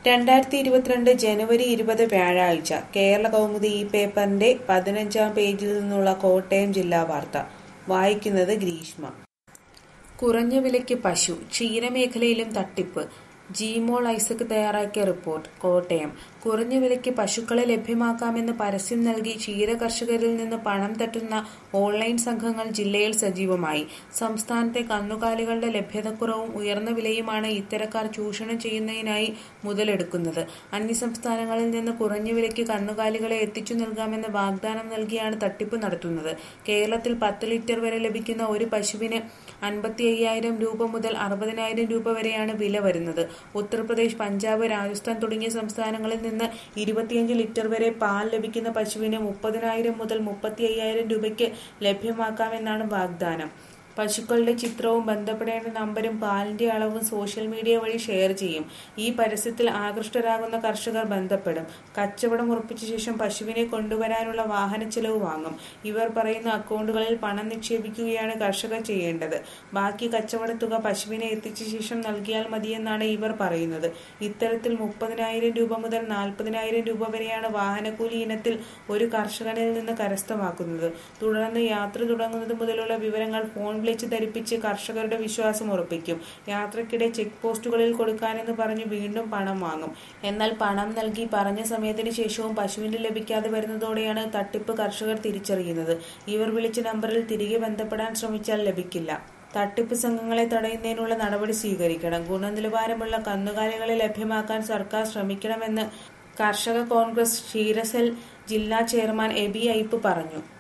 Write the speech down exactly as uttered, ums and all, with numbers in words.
രണ്ടായിരത്തി ഇരുപത്തിരണ്ട് ജനുവരി ഇരുപത് വ്യാഴാഴ്ച കേരള കൗമുദി ഈ പേപ്പറിന്റെ പതിനഞ്ചാം പേജിൽ നിന്നുള്ള കോട്ടയം ജില്ലാ വാർത്ത വായിക്കുന്നത് ഗ്രീഷ്മ. കുറഞ്ഞ വിലയ്ക്ക് പശു, ക്ഷീരമേഖലയിലും തട്ടിപ്പ്. ജിമോൾ ഐസക് തയ്യാറാക്കിയ റിപ്പോർട്ട്. കോട്ടയം. കുറഞ്ഞ വിലയ്ക്ക് പശുക്കളെ ലഭ്യമാക്കാമെന്ന് പരസ്യം നൽകി ക്ഷീര കർഷകരിൽ നിന്ന് പണം തട്ടുന്ന ഓൺലൈൻ സംഘങ്ങൾ ജില്ലയിൽ സജീവമായി. സംസ്ഥാനത്തെ കന്നുകാലികളുടെ ലഭ്യതക്കുറവും ഉയർന്ന വിലയുമാണ് ഇത്തരക്കാർ ചൂഷണം ചെയ്യുന്നതിനായി മുതലെടുക്കുന്നത്. അന്യസംസ്ഥാനങ്ങളിൽ നിന്ന് കുറഞ്ഞ വിലയ്ക്ക് കന്നുകാലികളെ എത്തിച്ചു നൽകാമെന്ന് വാഗ്ദാനം നൽകിയാണ് തട്ടിപ്പ് നടത്തുന്നത്. കേരളത്തിൽ പത്ത് ലിറ്റർ വരെ ലഭിക്കുന്ന ഒരു പശുവിന് അൻപത്തി അയ്യായിരം രൂപ മുതൽ അറുപതിനായിരം രൂപ വരെയാണ് വില വരുന്നത്. ഉത്തർപ്രദേശ്, പഞ്ചാബ്, രാജസ്ഥാൻ തുടങ്ങിയ സംസ്ഥാനങ്ങളിൽ നിന്ന് ഇരുപത്തിയഞ്ച് ലിറ്റർ വരെ പാൽ ലഭിക്കുന്ന പശുവിന് മുപ്പതിനായിരം മുതൽ മുപ്പത്തി അയ്യായിരം രൂപയ്ക്ക് ലഭ്യമാക്കാമെന്നാണ് വാഗ്ദാനം. പശുക്കളുടെ ചിത്രവും ബന്ധപ്പെടേണ്ട നമ്പരും പാലിന്റെ അളവും സോഷ്യൽ മീഡിയ വഴി ഷെയർ ചെയ്യും. ഈ പരസ്യത്തിൽ ആകൃഷ്ടരാകുന്ന കർഷകർ ബന്ധപ്പെടും. കച്ചവടം ഉറപ്പിച്ച ശേഷം പശുവിനെ കൊണ്ടുവരാനുള്ള വാഹന ചെലവ് വാങ്ങും. ഇവർ പറയുന്ന അക്കൗണ്ടുകളിൽ പണം നിക്ഷേപിക്കുകയാണ് കർഷകർ ചെയ്യേണ്ടത്. ബാക്കി കച്ചവട തുക പശുവിനെ എത്തിച്ച ശേഷം നൽകിയാൽ മതിയെന്നാണ് ഇവർ പറയുന്നത്. ഇത്തരത്തിൽ മുപ്പതിനായിരം രൂപ മുതൽ നാൽപ്പതിനായിരം രൂപ വരെയാണ് വാഹനക്കൂലി ഇനത്തിൽ ഒരു കർഷകനിൽ നിന്ന് കരസ്ഥമാക്കുന്നത്. തുടർന്ന് യാത്ര തുടങ്ങുന്നത് മുതലുള്ള വിവരങ്ങൾ ഫോൺ വിളിച്ച് ധരിപ്പിച്ച് കർഷകരുടെ വിശ്വാസം ഉറപ്പിക്കും. യാത്രക്കിടെ ചെക്ക് പോസ്റ്റുകളിൽ കൊടുക്കാനെന്ന് പറഞ്ഞ് വീണ്ടും പണം വാങ്ങും. എന്നാൽ പണം നൽകി പറഞ്ഞ സമയത്തിന് ശേഷവും പശുവിന് ലഭിക്കാതെ വരുന്നതോടെയാണ് തട്ടിപ്പ് കർഷകർ തിരിച്ചറിയുന്നത്. ഇവർ വിളിച്ച നമ്പറിൽ തിരികെ ബന്ധപ്പെടാൻ ശ്രമിച്ചാൽ ലഭിക്കില്ല. തട്ടിപ്പ് സംഘങ്ങളെ തടയുന്നതിനുള്ള നടപടി സ്വീകരിക്കണം. ഗുണനിലവാരമുള്ള കന്നുകാലികളെ ലഭ്യമാക്കാൻ സർക്കാർ ശ്രമിക്കണമെന്ന് കർഷക കോൺഗ്രസ് ക്ഷീരസെൽ ജില്ലാ ചെയർമാൻ എബി ഐപ്പ് പറഞ്ഞു.